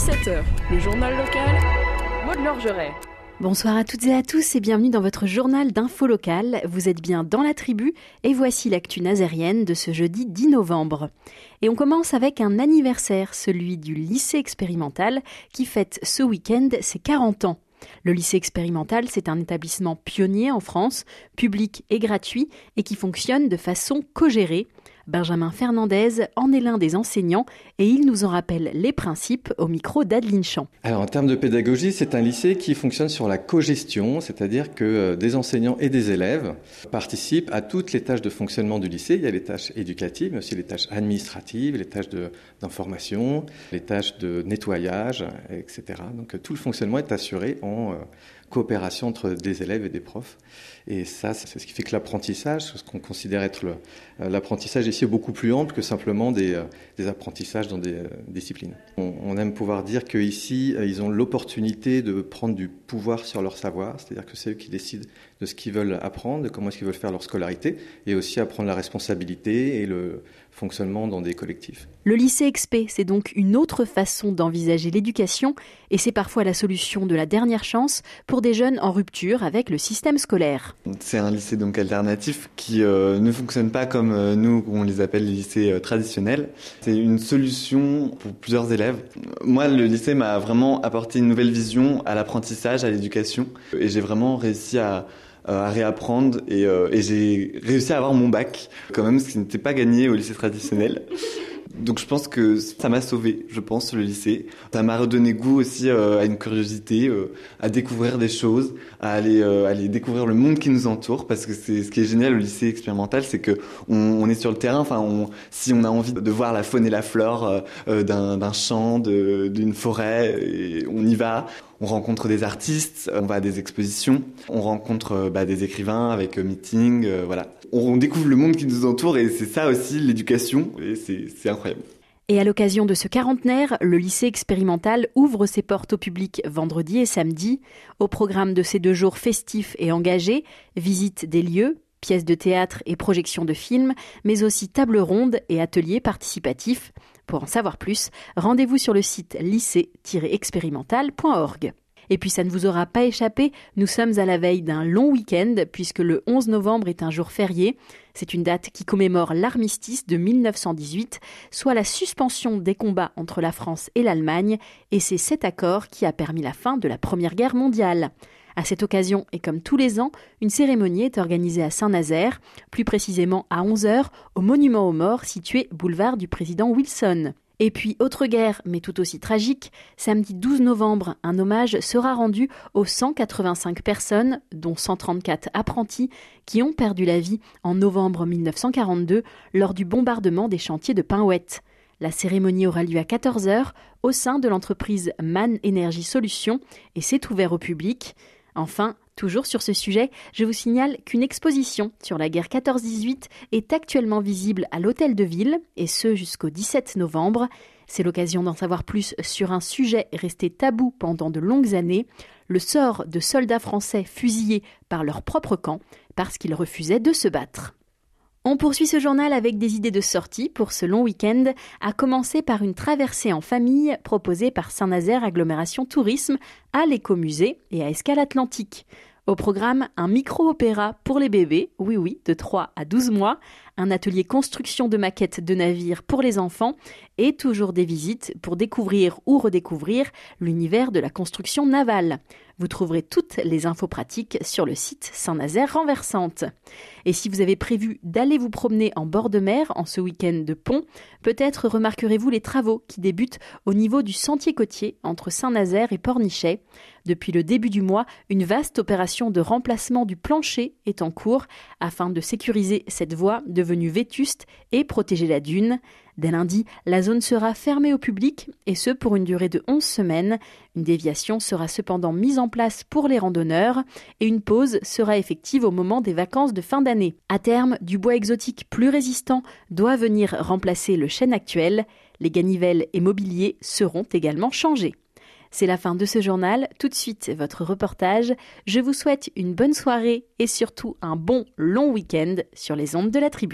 17h, le journal local, Maud Lorgeret. Bonsoir à toutes et à tous et bienvenue dans votre journal d'info locale. Vous êtes bien dans la tribu et voici l'actu nazérienne de ce jeudi 10 novembre. Et on commence avec un anniversaire, celui du lycée expérimental qui fête ce week-end ses 40 ans. Le lycée expérimental, c'est un établissement pionnier en France, public et gratuit et qui fonctionne de façon co-gérée. Benjamin Fernandez en est l'un des enseignants et il nous en rappelle les principes au micro d'Adeline Champ. Alors en termes de pédagogie, c'est un lycée qui fonctionne sur la cogestion, c'est-à-dire que des enseignants et des élèves participent à toutes les tâches de fonctionnement du lycée. Il y a les tâches éducatives, mais aussi les tâches administratives, les tâches d'information, les tâches de nettoyage, etc. Donc tout le fonctionnement est assuré en coopération entre des élèves et des profs. Et ça, c'est ce qui fait que l'apprentissage, ce qu'on considère être l'apprentissage ici est beaucoup plus ample que simplement des apprentissages dans des disciplines. On aime pouvoir dire qu'ici, ils ont l'opportunité de prendre du pouvoir sur leur savoir, c'est-à-dire que c'est eux qui décident de ce qu'ils veulent apprendre, de comment est-ce qu'ils veulent faire leur scolarité, et aussi à prendre la responsabilité et le fonctionnement dans des collectifs. Le lycée Expé, c'est donc une autre façon d'envisager l'éducation, et c'est parfois la solution de la dernière chance pour des jeunes en rupture avec le système scolaire. C'est un lycée donc alternatif qui ne fonctionne pas comme nous, on les appelle les lycées traditionnels. C'est une solution pour plusieurs élèves. Moi, le lycée m'a vraiment apporté une nouvelle vision à l'apprentissage, à l'éducation, et j'ai vraiment réussi à réapprendre et j'ai réussi à avoir mon bac quand même, ce qui n'était pas gagné au lycée traditionnel. Donc je pense que ça m'a sauvé, je pense, le lycée. Ça m'a redonné goût aussi à une curiosité, à découvrir des choses, à aller découvrir le monde qui nous entoure, parce que c'est ce qui est génial au lycée expérimental, c'est que on est sur le terrain. Enfin, si on a envie de voir la faune et la flore d'un champ, d'une forêt, et on y va. On rencontre des artistes, on va à des expositions, on rencontre des écrivains avec meeting, voilà. On découvre le monde qui nous entoure et c'est ça aussi l'éducation et c'est incroyable. Et à l'occasion de ce quarantenaire, le lycée expérimental ouvre ses portes au public vendredi et samedi. Au programme de ces 2 jours festifs et engagés, visite des lieux, pièces de théâtre et projections de films, mais aussi tables rondes et ateliers participatifs. Pour en savoir plus, rendez-vous sur le site lycée-expérimental.org. Et puis ça ne vous aura pas échappé, nous sommes à la veille d'un long week-end puisque le 11 novembre est un jour férié. C'est une date qui commémore l'armistice de 1918, soit la suspension des combats entre la France et l'Allemagne, et c'est cet accord qui a permis la fin de la Première Guerre mondiale. À cette occasion, et comme tous les ans, une cérémonie est organisée à Saint-Nazaire, plus précisément à 11h, au monument aux morts situé boulevard du président Wilson. Et puis, autre guerre, mais tout aussi tragique, samedi 12 novembre, un hommage sera rendu aux 185 personnes, dont 134 apprentis, qui ont perdu la vie en novembre 1942 lors du bombardement des chantiers de Pinhouette. La cérémonie aura lieu à 14h au sein de l'entreprise Man Energy Solutions et c'est ouvert au public. Enfin, toujours sur ce sujet, je vous signale qu'une exposition sur la guerre 14-18 est actuellement visible à l'Hôtel de Ville, et ce jusqu'au 17 novembre. C'est l'occasion d'en savoir plus sur un sujet resté tabou pendant de longues années, le sort de soldats français fusillés par leur propre camp parce qu'ils refusaient de se battre. On poursuit ce journal avec des idées de sortie pour ce long week-end, à commencer par une traversée en famille proposée par Saint-Nazaire Agglomération Tourisme à l'Écomusée et à Escale Atlantique. Au programme, un micro-opéra pour les bébés, oui, de 3 à 12 mois, un atelier construction de maquettes de navires pour les enfants et toujours des visites pour découvrir ou redécouvrir l'univers de la construction navale. Vous trouverez toutes les infos pratiques sur le site Saint-Nazaire Renversante. Et si vous avez prévu d'aller vous promener en bord de mer en ce week-end de pont, peut-être remarquerez-vous les travaux qui débutent au niveau du sentier côtier entre Saint-Nazaire et Pornichet. Depuis le début du mois, une vaste opération de remplacement du plancher est en cours afin de sécuriser cette voie devenue vétuste et protéger la dune. Dès lundi, la zone sera fermée au public et ce pour une durée de 11 semaines. Une déviation sera cependant mise en place pour les randonneurs et une pause sera effective au moment des vacances de fin d'année. À terme, du bois exotique plus résistant doit venir remplacer le chêne actuel. Les ganivelles et mobiliers seront également changés. C'est la fin de ce journal. Tout de suite, votre reportage. Je vous souhaite une bonne soirée et surtout un bon long week-end sur les ondes de la tribu.